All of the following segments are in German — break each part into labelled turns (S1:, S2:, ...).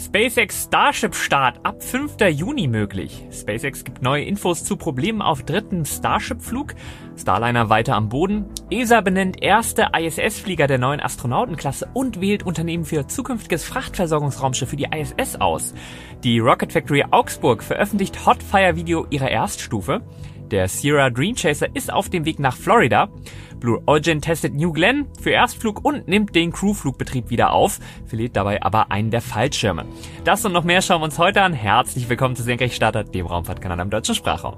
S1: SpaceX Starship-Start ab 5. Juni möglich. SpaceX gibt neue Infos zu Problemen auf dritten Starship-Flug. Starliner weiter am Boden. ESA benennt erste ISS-Flieger der neuen Astronautenklasse und wählt Unternehmen für zukünftiges Frachtversorgungsraumschiff für die ISS aus. Die Rocket Factory Augsburg veröffentlicht Hotfire-Video ihrer Erststufe. Der Sierra Dream Chaser ist auf dem Weg nach Florida. Blue Origin testet New Glenn für Erstflug und nimmt den Crewflugbetrieb wieder auf, verliert dabei aber einen der Fallschirme. Das und noch mehr schauen wir uns heute an. Herzlich willkommen zu Senkrechtstarter, dem Raumfahrtkanal im deutschen Sprachraum.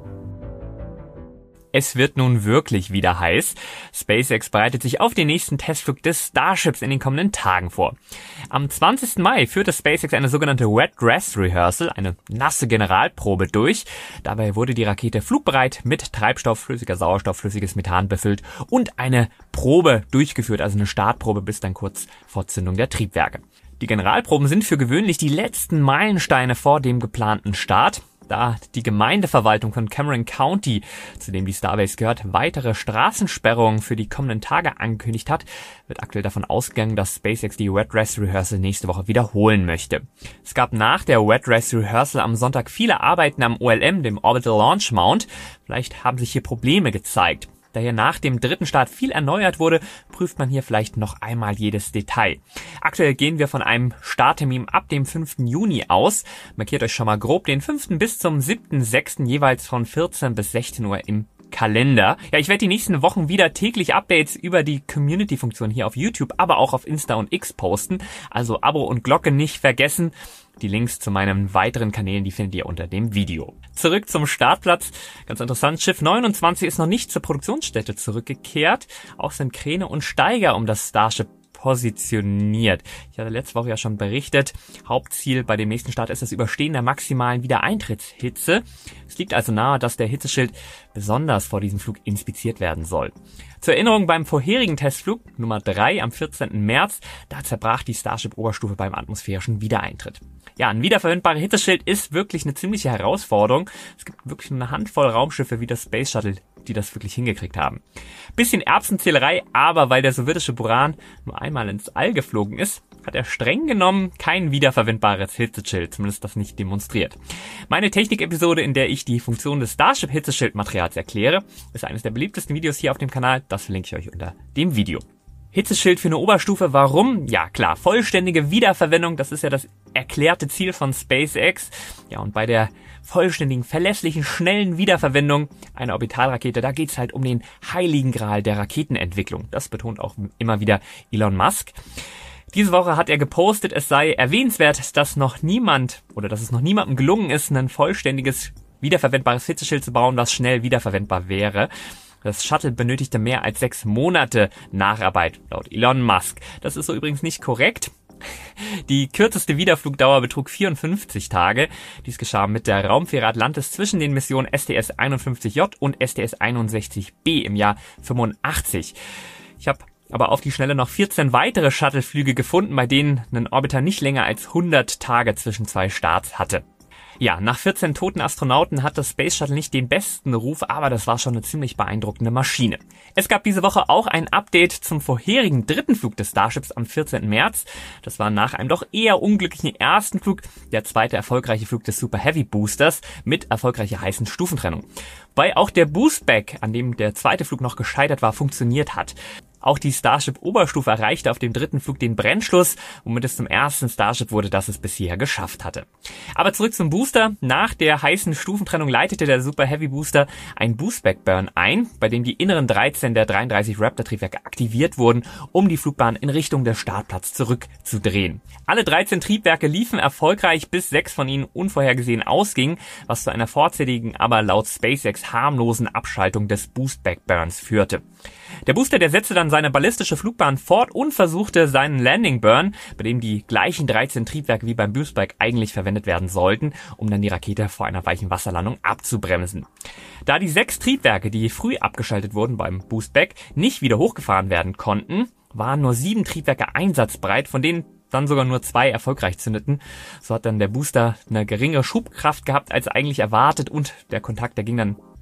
S1: Es wird nun wirklich wieder heiß. SpaceX bereitet sich auf den nächsten Testflug des Starships in den kommenden Tagen vor. Am 20. Mai führte SpaceX eine sogenannte Wet Dress Rehearsal, eine nasse Generalprobe durch. Dabei wurde die Rakete flugbereit mit Treibstoff, flüssiger Sauerstoff, flüssiges Methan befüllt und eine Probe durchgeführt, also eine Startprobe bis dann kurz vor Zündung der Triebwerke. Die Generalproben sind für gewöhnlich die letzten Meilensteine vor dem geplanten Start. Da die Gemeindeverwaltung von Cameron County, zu dem die Starbase gehört, weitere Straßensperrungen für die kommenden Tage angekündigt hat, wird aktuell davon ausgegangen, dass SpaceX die Wet Dress Rehearsal nächste Woche wiederholen möchte. Es gab nach der Wet Dress Rehearsal am Sonntag viele Arbeiten am OLM, dem Orbital Launch Mount. Vielleicht haben sich hier Probleme gezeigt. Da hier nach dem dritten Start viel erneuert wurde, prüft man hier vielleicht noch einmal jedes Detail. Aktuell gehen wir von einem Starttermin ab dem 5. Juni aus. Markiert euch schon mal grob den 5. bis zum 7.6. jeweils von 14 bis 16 Uhr im Kalender. Ja, ich werde die nächsten Wochen wieder täglich Updates über die Community-Funktion hier auf YouTube, aber auch auf Insta und X posten. Also Abo und Glocke nicht vergessen. Die Links zu meinen weiteren Kanälen, die findet ihr unter dem Video. Zurück zum Startplatz. Ganz interessant, Schiff 29 ist noch nicht zur Produktionsstätte zurückgekehrt. Auch sind Kräne und Steiger um das Starship positioniert. Ich hatte letzte Woche ja schon berichtet, Hauptziel bei dem nächsten Start ist das Überstehen der maximalen Wiedereintrittshitze. Es liegt also nahe, dass der Hitzeschild besonders vor diesem Flug inspiziert werden soll. Zur Erinnerung, beim vorherigen Testflug, Nummer 3 am 14. März, da zerbrach die Starship-Oberstufe beim atmosphärischen Wiedereintritt. Ja, ein wiederverwendbarer Hitzeschild ist wirklich eine ziemliche Herausforderung. Es gibt wirklich nur eine Handvoll Raumschiffe wie das Space Shuttle, die das wirklich hingekriegt haben. Bisschen Erbsenzählerei, aber weil der sowjetische Buran nur einmal ins All geflogen ist, hat er streng genommen kein wiederverwendbares Hitzeschild, zumindest das nicht demonstriert. Meine Technik-Episode, in der ich die Funktion des Starship-Hitzeschildmaterials erkläre, ist eines der beliebtesten Videos hier auf dem Kanal. Das verlinke ich euch unter dem Video. Hitzeschild für eine Oberstufe, warum? Ja klar, vollständige Wiederverwendung, das ist ja das erklärte Ziel von SpaceX. Ja, und bei der vollständigen, verlässlichen, schnellen Wiederverwendung einer Orbitalrakete, da geht's halt um den heiligen Gral der Raketenentwicklung. Das betont auch immer wieder Elon Musk. Diese Woche hat er gepostet, es sei erwähnenswert, dass es noch niemandem gelungen ist, ein vollständiges, wiederverwendbares Hitzeschild zu bauen, das schnell wiederverwendbar wäre. Das Shuttle benötigte mehr als 6 Monate Nacharbeit, laut Elon Musk. Das ist so übrigens nicht korrekt. Die kürzeste Wiederflugdauer betrug 54 Tage. Dies geschah mit der Raumfähre Atlantis zwischen den Missionen STS-51J und STS-61B im Jahr 85. Ich habe aber auf die Schnelle noch 14 weitere Shuttleflüge gefunden, bei denen ein Orbiter nicht länger als 100 Tage zwischen 2 Starts hatte. Ja, nach 14 toten Astronauten hat das Space Shuttle nicht den besten Ruf, aber das war schon eine ziemlich beeindruckende Maschine. Es gab diese Woche auch ein Update zum vorherigen dritten Flug des Starships am 14. März. Das war nach einem doch eher unglücklichen ersten Flug der zweite erfolgreiche Flug des Super Heavy Boosters mit erfolgreicher heißen Stufentrennung. Weil auch der Boostback, an dem der zweite Flug noch gescheitert war, funktioniert hat. Auch die Starship-Oberstufe erreichte auf dem dritten Flug den Brennschluss, womit es zum ersten Starship wurde, das es bisher geschafft hatte. Aber zurück zum Booster. Nach der heißen Stufentrennung leitete der Super Heavy Booster ein Boostback-Burn ein, bei dem die inneren 13 der 33 Raptor-Triebwerke aktiviert wurden, um die Flugbahn in Richtung der Startplatz zurückzudrehen. Alle 13 Triebwerke liefen erfolgreich, bis 6 von ihnen unvorhergesehen ausgingen, was zu einer vorzeitigen, aber laut SpaceX harmlosen Abschaltung des Boostback-Burns führte. Der Booster, der setzte dann seine ballistische Flugbahn fort und versuchte seinen Landing Burn, bei dem die gleichen 13 Triebwerke wie beim Boostback eigentlich verwendet werden sollten, um dann die Rakete vor einer weichen Wasserlandung abzubremsen. Da die 6 Triebwerke, die früh abgeschaltet wurden beim Boostback, nicht wieder hochgefahren werden konnten, waren nur 7 Triebwerke einsatzbereit, von denen dann sogar nur 2 erfolgreich zündeten. So hat dann der Booster eine geringere Schubkraft gehabt als eigentlich erwartet und der Kontakt, der ging dann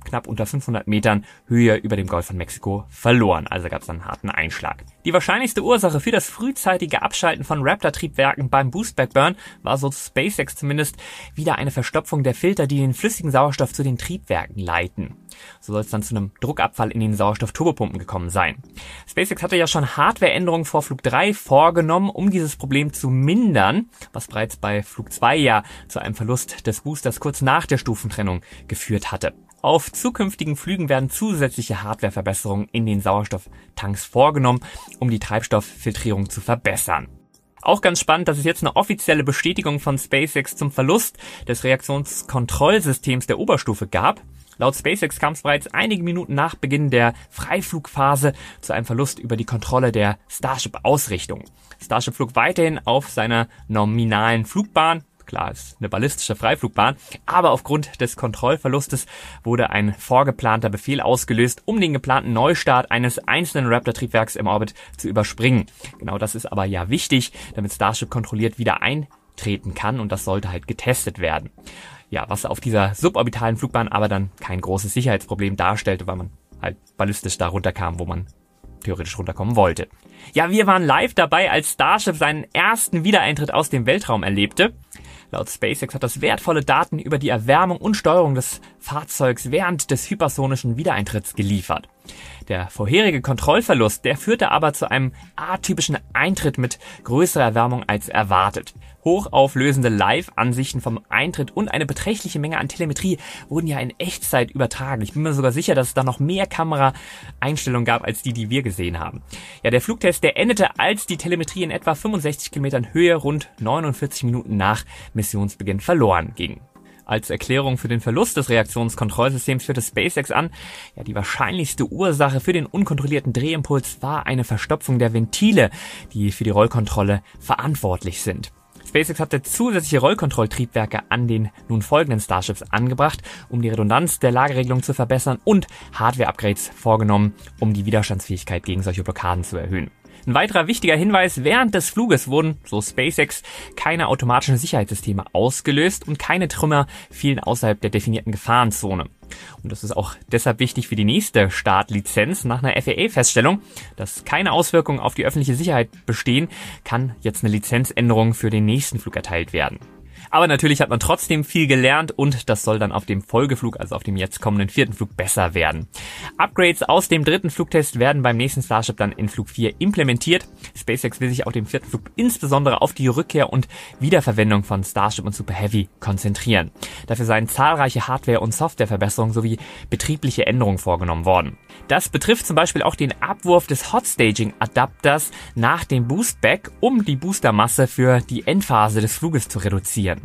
S1: knapp unter 500 Metern Höhe über dem Golf von Mexiko verloren. Also gab es einen harten Einschlag. Die wahrscheinlichste Ursache für das frühzeitige Abschalten von Raptor-Triebwerken beim Boost-Back-Burn war, so SpaceX zumindest, wieder eine Verstopfung der Filter, die den flüssigen Sauerstoff zu den Triebwerken leiten. So soll es dann zu einem Druckabfall in den Sauerstoffturbopumpen gekommen sein. SpaceX hatte ja schon Hardwareänderungen vor Flug 3 vorgenommen, um dieses Problem zu mindern, was bereits bei Flug 2 ja zu einem Verlust des Boosters kurz nach der Stufentrennung geführt hatte. Auf zukünftigen Flügen werden zusätzliche Hardwareverbesserungen in den Sauerstofftanks vorgenommen, um die Treibstofffiltrierung zu verbessern. Auch ganz spannend, dass es jetzt eine offizielle Bestätigung von SpaceX zum Verlust des Reaktionskontrollsystems der Oberstufe gab. Laut SpaceX kam es bereits einige Minuten nach Beginn der Freiflugphase zu einem Verlust über die Kontrolle der Starship-Ausrichtung. Starship flog weiterhin auf seiner nominalen Flugbahn. Klar, ist eine ballistische Freiflugbahn, aber aufgrund des Kontrollverlustes wurde ein vorgeplanter Befehl ausgelöst, um den geplanten Neustart eines einzelnen Raptor-Triebwerks im Orbit zu überspringen. Genau das ist aber ja wichtig, damit Starship kontrolliert wieder eintreten kann, und das sollte halt getestet werden. Ja, was auf dieser suborbitalen Flugbahn aber dann kein großes Sicherheitsproblem darstellte, weil man halt ballistisch da runterkam, wo man theoretisch runterkommen wollte. Ja, wir waren live dabei, als Starship seinen ersten Wiedereintritt aus dem Weltraum erlebte. Laut SpaceX hat das wertvolle Daten über die Erwärmung und Steuerung des Fahrzeugs während des hypersonischen Wiedereintritts geliefert. Der vorherige Kontrollverlust, der führte aber zu einem atypischen Eintritt mit größerer Erwärmung als erwartet. Hochauflösende Live-Ansichten vom Eintritt und eine beträchtliche Menge an Telemetrie wurden ja in Echtzeit übertragen. Ich bin mir sogar sicher, dass es da noch mehr Kameraeinstellungen gab, als die wir gesehen haben. Ja, der Flugtest, der endete, als die Telemetrie in etwa 65 Kilometern Höhe rund 49 Minuten nach Missionsbeginn verloren ging. Als Erklärung für den Verlust des Reaktionskontrollsystems führte SpaceX an, ja, die wahrscheinlichste Ursache für den unkontrollierten Drehimpuls war eine Verstopfung der Ventile, die für die Rollkontrolle verantwortlich sind. SpaceX hatte zusätzliche Rollkontrolltriebwerke an den nun folgenden Starships angebracht, um die Redundanz der Lageregelung zu verbessern, und Hardware-Upgrades vorgenommen, um die Widerstandsfähigkeit gegen solche Blockaden zu erhöhen. Ein weiterer wichtiger Hinweis: während des Fluges wurden, so SpaceX, keine automatischen Sicherheitssysteme ausgelöst und keine Trümmer fielen außerhalb der definierten Gefahrenzone. Und das ist auch deshalb wichtig für die nächste Startlizenz. Nach einer FAA-Feststellung, dass keine Auswirkungen auf die öffentliche Sicherheit bestehen, kann jetzt eine Lizenzänderung für den nächsten Flug erteilt werden. Aber natürlich hat man trotzdem viel gelernt, und das soll dann auf dem Folgeflug, also auf dem jetzt kommenden 4. Flug, besser werden. Upgrades aus dem 3. Flugtest werden beim nächsten Starship dann in Flug 4 implementiert. SpaceX will sich auf dem 4. Flug insbesondere auf die Rückkehr und Wiederverwendung von Starship und Super Heavy konzentrieren. Dafür seien zahlreiche Hardware- und Softwareverbesserungen sowie betriebliche Änderungen vorgenommen worden. Das betrifft zum Beispiel auch den Abwurf des Hot-Staging-Adapters nach dem Boostback, um die Boostermasse für die Endphase des Fluges zu reduzieren.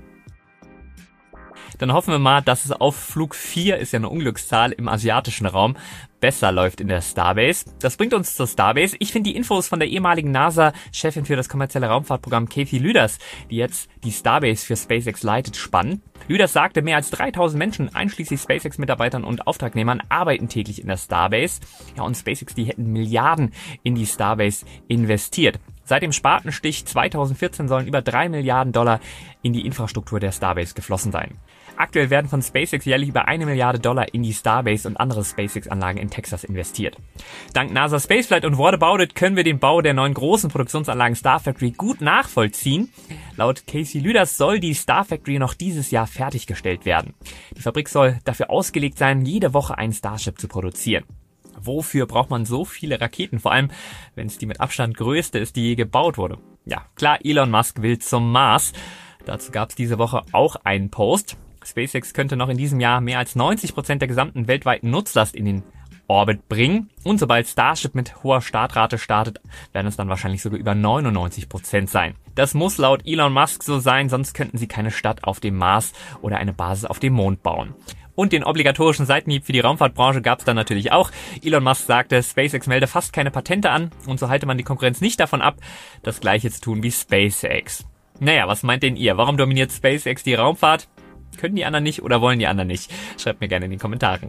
S1: Dann hoffen wir mal, dass es auf Flug 4, ist ja eine Unglückszahl, im asiatischen Raum, besser läuft in der Starbase. Das bringt uns zur Starbase. Ich finde die Infos von der ehemaligen NASA-Chefin für das kommerzielle Raumfahrtprogramm Kathy Lueders, die jetzt die Starbase für SpaceX leitet, spannend. Lueders sagte, mehr als 3000 Menschen, einschließlich SpaceX-Mitarbeitern und Auftragnehmern, arbeiten täglich in der Starbase. Ja, und SpaceX, die hätten Milliarden in die Starbase investiert. Seit dem Spatenstich 2014 sollen über $3 Milliarden in die Infrastruktur der Starbase geflossen sein. Aktuell werden von SpaceX jährlich über $1 Milliarde in die Starbase und andere SpaceX-Anlagen in Texas investiert. Dank NASA Spaceflight und What About It können wir den Bau der neuen großen Produktionsanlagen Star Factory gut nachvollziehen. Laut Kathy Lueders soll die Star Factory noch dieses Jahr fertiggestellt werden. Die Fabrik soll dafür ausgelegt sein, jede Woche ein Starship zu produzieren. Wofür braucht man so viele Raketen? Vor allem, wenn es die mit Abstand größte ist, die je gebaut wurde. Ja, klar, Elon Musk will zum Mars. Dazu gab es diese Woche auch einen Post. SpaceX könnte noch in diesem Jahr mehr als 90% der gesamten weltweiten Nutzlast in den Orbit bringen. Und sobald Starship mit hoher Startrate startet, werden es dann wahrscheinlich sogar über 99% sein. Das muss laut Elon Musk so sein, sonst könnten sie keine Stadt auf dem Mars oder eine Basis auf dem Mond bauen. Und den obligatorischen Seitenhieb für die Raumfahrtbranche gab es dann natürlich auch. Elon Musk sagte, SpaceX melde fast keine Patente an, und so halte man die Konkurrenz nicht davon ab, das Gleiche zu tun wie SpaceX. Naja, was meint denn ihr? Warum dominiert SpaceX die Raumfahrt? Können die anderen nicht oder wollen die anderen nicht? Schreibt mir gerne in den Kommentaren.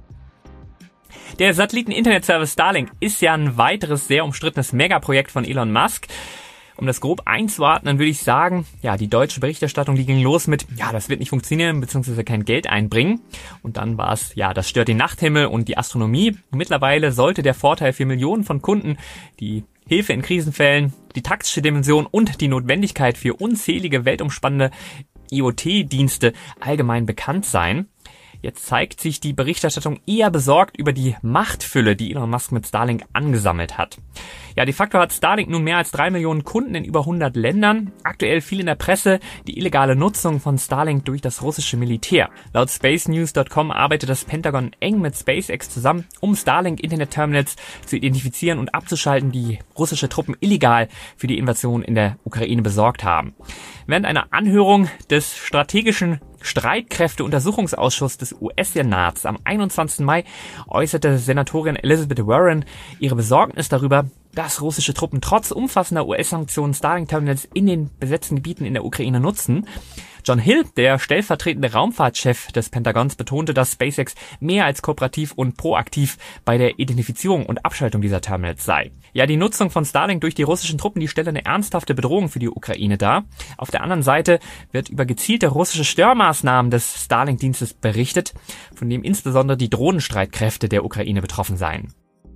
S1: Der Satelliten-Internet-Service Starlink ist ja ein weiteres sehr umstrittenes Megaprojekt von Elon Musk. Um das grob einzuordnen, würde ich sagen, die deutsche Berichterstattung, die ging los mit, das wird nicht funktionieren, beziehungsweise kein Geld einbringen. Und dann war es, das stört den Nachthimmel und die Astronomie. Mittlerweile sollte der Vorteil für Millionen von Kunden, die Hilfe in Krisenfällen, die taktische Dimension und die Notwendigkeit für unzählige weltumspannende IoT-Dienste allgemein bekannt sein. Jetzt zeigt sich die Berichterstattung eher besorgt über die Machtfülle, die Elon Musk mit Starlink angesammelt hat. De facto hat Starlink nun mehr als 3 Millionen Kunden in über 100 Ländern. Aktuell viel in der Presse die illegale Nutzung von Starlink durch das russische Militär. Laut spacenews.com arbeitet das Pentagon eng mit SpaceX zusammen, um Starlink-Internet-Terminals zu identifizieren und abzuschalten, die russische Truppen illegal für die Invasion in der Ukraine besorgt haben. Während einer Anhörung des strategischen Streitkräfteuntersuchungsausschusses des US-Senats am 21. Mai äußerte Senatorin Elizabeth Warren ihre Besorgnis darüber, dass russische Truppen trotz umfassender US-Sanktionen Starlink-Terminals in den besetzten Gebieten in der Ukraine nutzen. John Hill, der stellvertretende Raumfahrtchef des Pentagons, betonte, dass SpaceX mehr als kooperativ und proaktiv bei der Identifizierung und Abschaltung dieser Terminals sei. Die Nutzung von Starlink durch die russischen Truppen, die stelle eine ernsthafte Bedrohung für die Ukraine dar. Auf der anderen Seite wird über gezielte russische Störmaßnahmen des Starlink-Dienstes berichtet, von dem insbesondere die Drohnenstreitkräfte der Ukraine betroffen seien.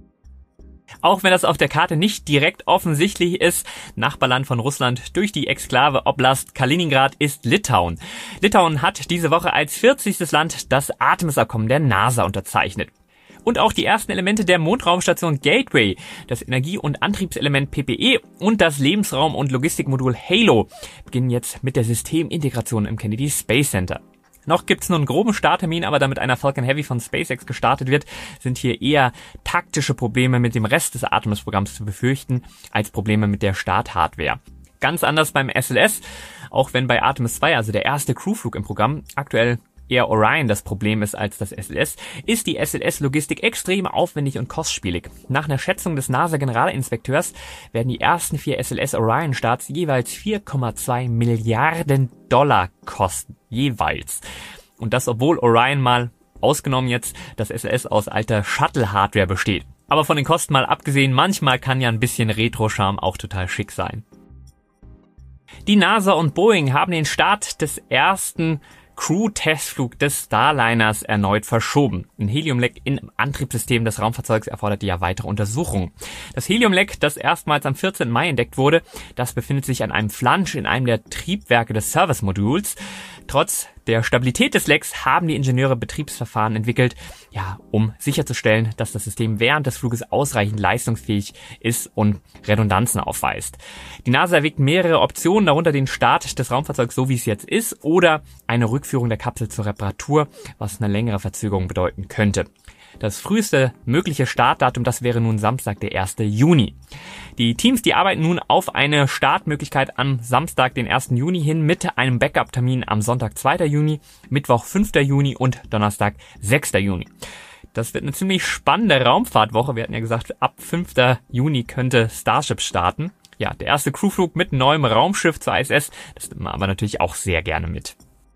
S1: Auch wenn das auf der Karte nicht direkt offensichtlich ist, Nachbarland von Russland durch die Exklave Oblast Kaliningrad ist Litauen. Litauen hat diese Woche als 40. Land das Artemis-Abkommen der NASA unterzeichnet. Und auch die ersten Elemente der Mondraumstation Gateway, das Energie- und Antriebselement PPE und das Lebensraum- und Logistikmodul HALO beginnen jetzt mit der Systemintegration im Kennedy Space Center. Noch gibt's nur einen groben Starttermin, aber damit einer Falcon Heavy von SpaceX gestartet wird, sind hier eher taktische Probleme mit dem Rest des Artemis-Programms zu befürchten, als Probleme mit der Starthardware. Ganz anders beim SLS, auch wenn bei Artemis 2, also der erste Crewflug im Programm, aktuell eher Orion das Problem ist als das SLS, ist die SLS-Logistik extrem aufwendig und kostspielig. Nach einer Schätzung des NASA-Generalinspekteurs werden die ersten 4 SLS-Orion-Starts jeweils 4,2 Milliarden Dollar kosten. Jeweils. Und das, obwohl Orion mal, ausgenommen jetzt, das SLS aus alter Shuttle-Hardware besteht. Aber von den Kosten mal abgesehen, manchmal kann ja ein bisschen Retro-Charme auch total schick sein. Die NASA und Boeing haben den Start des ersten Crew-Testflug des Starliners erneut verschoben. Ein Heliumleck im Antriebssystem des Raumfahrzeugs erforderte ja weitere Untersuchungen. Das Heliumleck, das erstmals am 14. Mai entdeckt wurde, das befindet sich an einem Flansch in einem der Triebwerke des Service-Moduls. Trotz der Stabilität des Lecks haben die Ingenieure Betriebsverfahren entwickelt, um sicherzustellen, dass das System während des Fluges ausreichend leistungsfähig ist und Redundanzen aufweist. Die NASA erwägt mehrere Optionen, darunter den Start des Raumfahrzeugs so wie es jetzt ist oder eine Rückführung der Kapsel zur Reparatur, was eine längere Verzögerung bedeuten könnte. Das früheste mögliche Startdatum, das wäre nun Samstag, der 1. Juni. Die Teams, die arbeiten nun auf eine Startmöglichkeit am Samstag, den 1. Juni hin mit einem Backup-Termin am Sonntag, 2. Juni, Mittwoch, 5. Juni und Donnerstag, 6. Juni. Das wird eine ziemlich spannende Raumfahrtwoche. Wir hatten ja gesagt, ab 5. Juni könnte Starship starten. Der erste Crewflug mit neuem Raumschiff zur ISS, das nimmt man aber natürlich auch sehr gerne mit.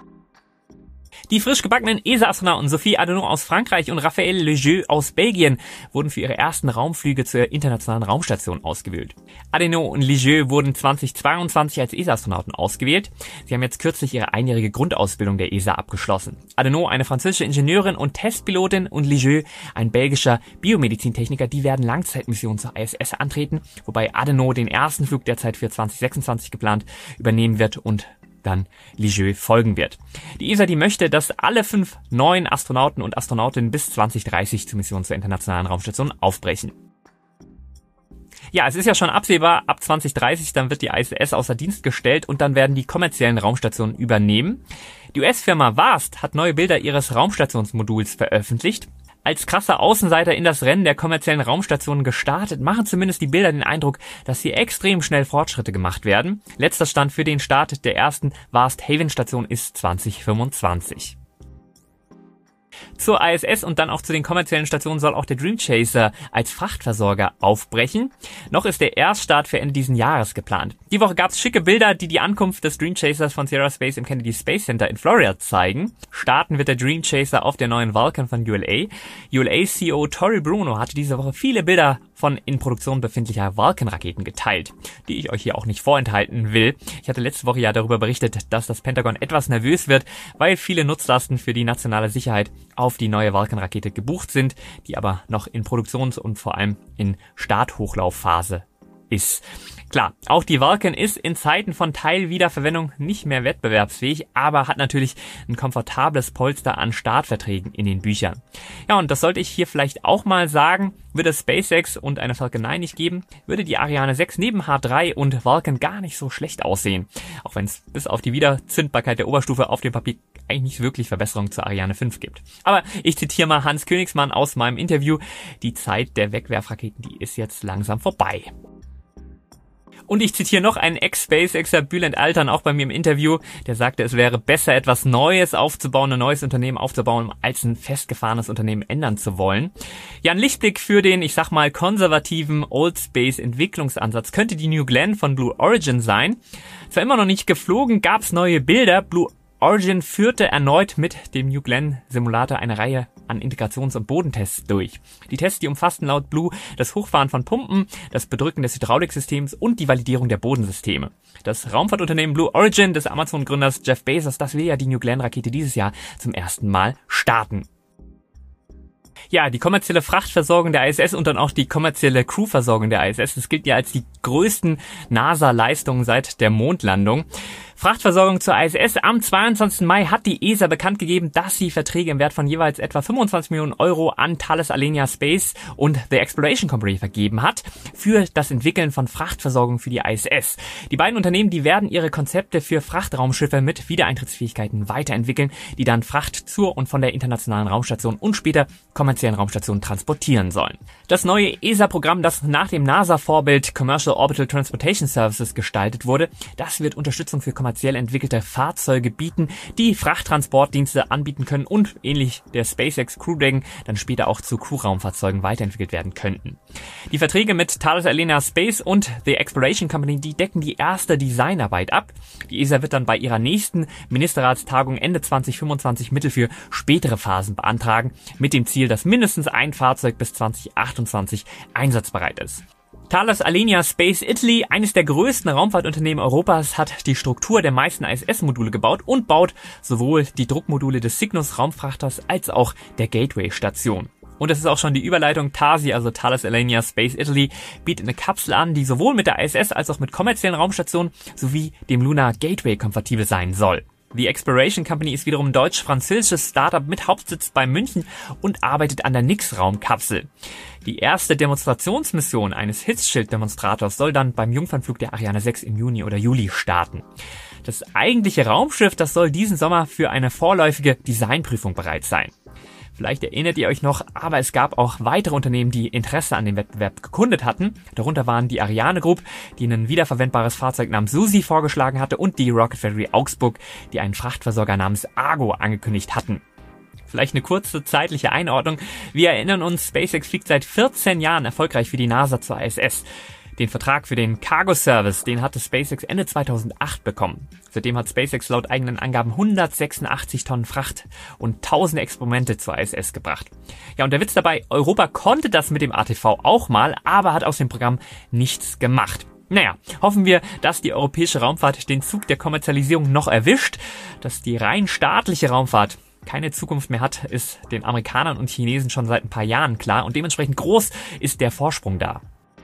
S1: Die frisch gebackenen ESA-Astronauten Sophie Adenau aus Frankreich und Raphaël Lejeune aus Belgien wurden für ihre ersten Raumflüge zur internationalen Raumstation ausgewählt. Adenau und Lejeune wurden 2022 als ESA-Astronauten ausgewählt. Sie haben jetzt kürzlich ihre einjährige Grundausbildung der ESA abgeschlossen. Adenau, eine französische Ingenieurin und Testpilotin, und Lejeune, ein belgischer Biomedizintechniker, die werden Langzeitmissionen zur ISS antreten, wobei Adenau den ersten Flug derzeit für 2026 geplant übernehmen wird und dann Lejeune folgen wird. Die ESA, die möchte, dass alle 5 neuen Astronauten und Astronautinnen bis 2030 zur Mission zur internationalen Raumstation aufbrechen. Es ist ja schon absehbar, ab 2030, dann wird die ISS außer Dienst gestellt und dann werden die kommerziellen Raumstationen übernehmen. Die US-Firma VAST hat neue Bilder ihres Raumstationsmoduls veröffentlicht. Als krasser Außenseiter in das Rennen der kommerziellen Raumstationen gestartet, machen zumindest die Bilder den Eindruck, dass hier extrem schnell Fortschritte gemacht werden. Letzter Stand für den Start der ersten VAST Haven Station ist 2025. Zur ISS und dann auch zu den kommerziellen Stationen soll auch der Dream Chaser als Frachtversorger aufbrechen. Noch ist der Erststart für Ende diesen Jahres geplant. Die Woche gab es schicke Bilder, die die Ankunft des Dream Chasers von Sierra Space im Kennedy Space Center in Florida zeigen. Starten wird der Dream Chaser auf der neuen Vulcan von ULA. ULA-CEO Tory Bruno hatte diese Woche viele Bilder von in Produktion befindlicher Vulcan-Raketen geteilt, die ich euch hier auch nicht vorenthalten will. Ich hatte letzte Woche ja darüber berichtet, dass das Pentagon etwas nervös wird, weil viele Nutzlasten für die nationale Sicherheit auf die neue Vulcan-Rakete gebucht sind, die aber noch in Produktions- und vor allem in Starthochlaufphase ist. Klar, auch die Vulcan ist in Zeiten von Teilwiederverwendung nicht mehr wettbewerbsfähig, aber hat natürlich ein komfortables Polster an Startverträgen in den Büchern. Ja, und das sollte ich hier vielleicht auch mal sagen, würde es SpaceX und eine Falcon 9 nicht geben, würde die Ariane 6 neben H3 und Vulcan gar nicht so schlecht aussehen. Auch wenn es bis auf die Wiederzündbarkeit der Oberstufe auf dem Papier eigentlich nicht wirklich Verbesserungen zur Ariane 5 gibt. Aber ich zitiere mal Hans Königsmann aus meinem Interview: Die Zeit der Wegwerfraketen, die ist jetzt langsam vorbei. Und ich zitiere noch einen Ex-SpaceXer, Bülent Altan, auch bei mir im Interview, der sagte, es wäre besser, etwas Neues aufzubauen, ein neues Unternehmen aufzubauen, als ein festgefahrenes Unternehmen ändern zu wollen. Ja, ein Lichtblick für den, ich sag mal, konservativen Old Space Entwicklungsansatz könnte die New Glenn von Blue Origin sein. Zwar immer noch nicht geflogen, gab's neue Bilder. Blue Origin führte erneut mit dem New Glenn Simulator eine Reihe an Integrations- und Bodentests durch. Die Tests, die umfassten laut Blue das Hochfahren von Pumpen, das Bedrücken des Hydrauliksystems und die Validierung der Bodensysteme. Das Raumfahrtunternehmen Blue Origin des Amazon-Gründers Jeff Bezos, das will ja die New Glenn-Rakete dieses Jahr zum ersten Mal starten. Ja, die kommerzielle Frachtversorgung der ISS und dann auch die kommerzielle Crewversorgung der ISS, das gilt ja als die größten NASA-Leistungen seit der Mondlandung. Frachtversorgung zur ISS. Am 22. Mai hat die ESA bekannt gegeben, dass sie Verträge im Wert von jeweils etwa 25 Millionen Euro an Thales Alenia Space und The Exploration Company vergeben hat für das Entwickeln von Frachtversorgung für die ISS. Die beiden Unternehmen, die werden ihre Konzepte für Frachtraumschiffe mit Wiedereintrittsfähigkeiten weiterentwickeln, die dann Fracht zur und von der internationalen Raumstation und später kommerziellen Raumstationen transportieren sollen. Das neue ESA-Programm, das nach dem NASA-Vorbild Commercial Orbital Transportation Services gestaltet wurde, das wird Unterstützung für kommerziell entwickelte Fahrzeuge bieten, die Frachttransportdienste anbieten können und ähnlich der SpaceX Crew Dragon dann später auch zu Crew-Raumfahrzeugen weiterentwickelt werden könnten. Die Verträge mit Thales Alenia Space und The Exploration Company, die decken die erste Designarbeit ab. Die ESA wird dann bei ihrer nächsten Ministerratstagung Ende 2025 Mittel für spätere Phasen beantragen, mit dem Ziel, dass mindestens ein Fahrzeug bis 2028 einsatzbereit ist. Thales Alenia Space Italy, eines der größten Raumfahrtunternehmen Europas, hat die Struktur der meisten ISS-Module gebaut und baut sowohl die Druckmodule des Cygnus-Raumfrachters als auch der Gateway-Station. Und das ist auch schon die Überleitung. TASI, also Thales Alenia Space Italy, bietet eine Kapsel an, die sowohl mit der ISS als auch mit kommerziellen Raumstationen sowie dem Lunar Gateway kompatibel sein soll. The Exploration Company ist wiederum ein deutsch-französisches Startup mit Hauptsitz bei München und arbeitet an der Nix-Raumkapsel. Die erste Demonstrationsmission eines Hitzschild-Demonstrators soll dann beim Jungfernflug der Ariane 6 im Juni oder Juli starten. Das eigentliche Raumschiff, das soll diesen Sommer für eine vorläufige Designprüfung bereit sein. Vielleicht erinnert ihr euch noch, aber es gab auch weitere Unternehmen, die Interesse an dem Wettbewerb gekundet hatten. Darunter waren die Ariane Group, die ein wiederverwendbares Fahrzeug namens Susi vorgeschlagen hatte, und die Rocket Factory Augsburg, die einen Frachtversorger namens Argo angekündigt hatten. Vielleicht eine kurze zeitliche Einordnung. Wir erinnern uns, SpaceX fliegt seit 14 Jahren erfolgreich für die NASA zur ISS. Den Vertrag für den Cargo-Service, den hatte SpaceX Ende 2008 bekommen. Seitdem hat SpaceX laut eigenen Angaben 186 Tonnen Fracht und tausende Experimente zur ISS gebracht. Ja, und der Witz dabei, Europa konnte das mit dem ATV auch mal, aber hat aus dem Programm nichts gemacht. Naja, hoffen wir, dass die europäische Raumfahrt den Zug der Kommerzialisierung noch erwischt, dass die rein staatliche Raumfahrt keine Zukunft mehr hat, ist den Amerikanern und Chinesen schon seit ein paar Jahren klar, und dementsprechend groß ist der Vorsprung da.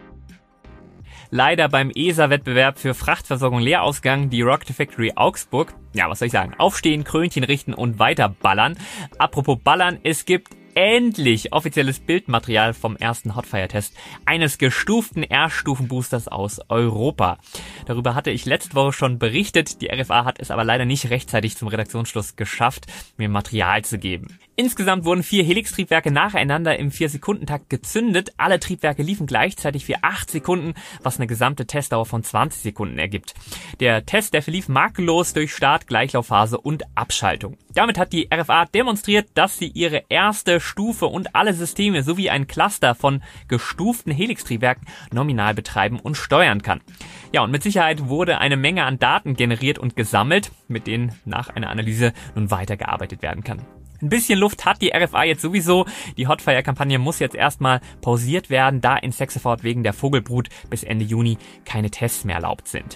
S1: Leider beim ESA-Wettbewerb für Frachtversorgung leer ausgegangen, die Rocket Factory Augsburg. Ja, was soll ich sagen? Aufstehen, Krönchen richten und weiter ballern. Apropos ballern, es gibt endlich offizielles Bildmaterial vom ersten Hotfire-Test eines gestuften Erststufenboosters aus Europa. Darüber hatte ich letzte Woche schon berichtet. Die RFA hat es aber leider nicht rechtzeitig zum Redaktionsschluss geschafft, mir Material zu geben. Insgesamt wurden 4 Helix-Triebwerke nacheinander im 4-Sekundentakt gezündet. Alle Triebwerke liefen gleichzeitig für 8 Sekunden, was eine gesamte Testdauer von 20 Sekunden ergibt. Der Test, der verlief makellos durch Start, Gleichlaufphase und Abschaltung. Damit hat die RFA demonstriert, dass sie ihre erste Stufe und alle Systeme sowie ein Cluster von gestuften Helix-Triebwerken nominal betreiben und steuern kann. Ja, und mit Sicherheit wurde eine Menge an Daten generiert und gesammelt, mit denen nach einer Analyse nun weitergearbeitet werden kann. Ein bisschen Luft hat die RFA jetzt sowieso. Die Hotfire-Kampagne muss jetzt erstmal pausiert werden, da in Saxeford wegen der Vogelbrut bis Ende Juni keine Tests mehr erlaubt sind.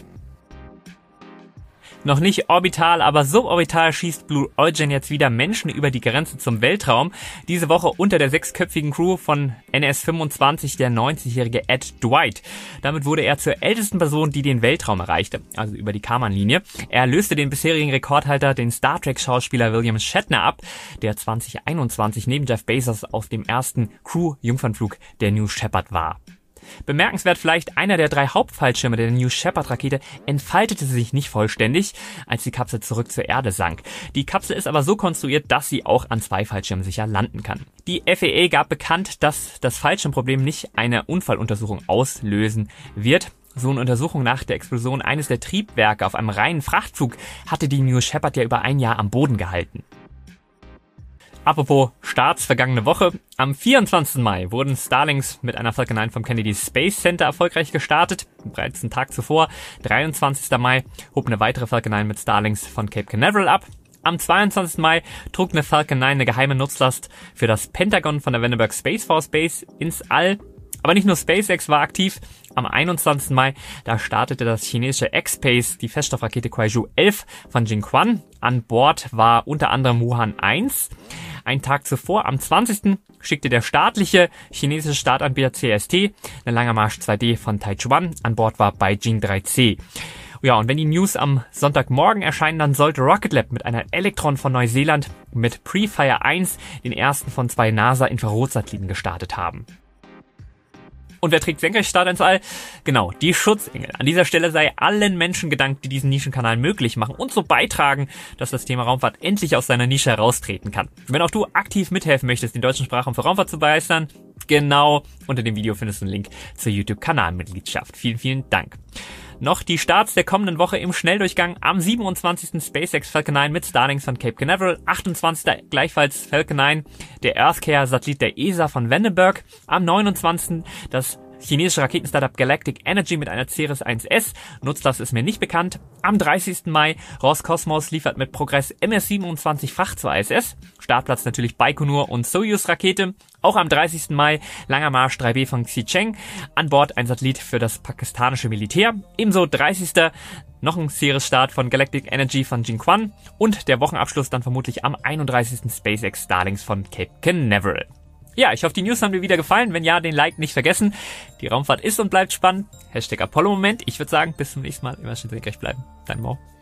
S1: Noch nicht orbital, aber suborbital schießt Blue Origin jetzt wieder Menschen über die Grenze zum Weltraum. Diese Woche unter der 6-köpfigen Crew von NS-25 der 90-jährige Ed Dwight. Damit wurde er zur ältesten Person, die den Weltraum erreichte, also über die Kármán-Linie. Er löste den bisherigen Rekordhalter, den Star Trek-Schauspieler William Shatner, ab, der 2021 neben Jeff Bezos auf dem ersten Crew-Jungfernflug der New Shepard war. Bemerkenswert vielleicht, einer der 3 Hauptfallschirme der New Shepard-Rakete entfaltete sich nicht vollständig, als die Kapsel zurück zur Erde sank. Die Kapsel ist aber so konstruiert, dass sie auch an 2 Fallschirmen sicher landen kann. Die FAA gab bekannt, dass das Fallschirmproblem nicht eine Unfalluntersuchung auslösen wird. So eine Untersuchung nach der Explosion eines der Triebwerke auf einem reinen Frachtflug hatte die New Shepard ja über ein Jahr am Boden gehalten. Apropos Starts vergangene Woche. Am 24. Mai wurden Starlinks mit einer Falcon 9 vom Kennedy Space Center erfolgreich gestartet. Bereits einen Tag zuvor, 23. Mai, hob eine weitere Falcon 9 mit Starlinks von Cape Canaveral ab. Am 22. Mai trug eine Falcon 9 eine geheime Nutzlast für das Pentagon von der Vandenberg Space Force Base ins All. Aber nicht nur SpaceX war aktiv. Am 21. Mai, da startete das chinesische X-Space die Feststoffrakete Kuaizhou 11 von Jinquan. An Bord war unter anderem Wuhan 1. Einen Tag zuvor, am 20. schickte der staatliche chinesische Startanbieter CST eine Langermarsch 2D von Taichuan. An Bord war Beijing 3C. Ja, und wenn die News am Sonntagmorgen erscheinen, dann sollte Rocket Lab mit einer Electron von Neuseeland mit Prefire 1 den ersten von 2 NASA-Infrarotsatelliten gestartet haben. Und wer trägt Senkrechtstart ins All? Genau, die Schutzengel. An dieser Stelle sei allen Menschen gedankt, die diesen Nischenkanal möglich machen und so beitragen, dass das Thema Raumfahrt endlich aus seiner Nische heraustreten kann. Wenn auch du aktiv mithelfen möchtest, den deutschen Sprachraum für Raumfahrt zu begeistern, genau unter dem Video findest du einen Link zur YouTube-Kanalmitgliedschaft. Vielen, vielen Dank. Noch die Starts der kommenden Woche im Schnelldurchgang. Am 27. SpaceX Falcon 9 mit Starlinks von Cape Canaveral. 28. gleichfalls Falcon 9, der EarthCare-Satellit der ESA von Vandenberg. Am 29. das chinesische Raketenstartup Galactic Energy mit einer Ceres 1S. Nutzlast ist mir nicht bekannt. Am 30. Mai Roskosmos liefert mit Progress MS-27 Fracht zur ISS. Startplatz natürlich Baikonur und Soyuz-Rakete. Auch am 30. Mai Langer Marsch 3B von Xicheng. An Bord ein Satellit für das pakistanische Militär. Ebenso 30. noch ein Ceres-Start von Galactic Energy von Jinquan. Und der Wochenabschluss dann vermutlich am 31. SpaceX Starlinks von Cape Canaveral. Ja, ich hoffe, die News haben dir wieder gefallen. Wenn ja, den Like nicht vergessen. Die Raumfahrt ist und bleibt spannend. #Apollo-Moment. Ich würde sagen, bis zum nächsten Mal. Immer schön senkrecht bleiben. Dein Mo.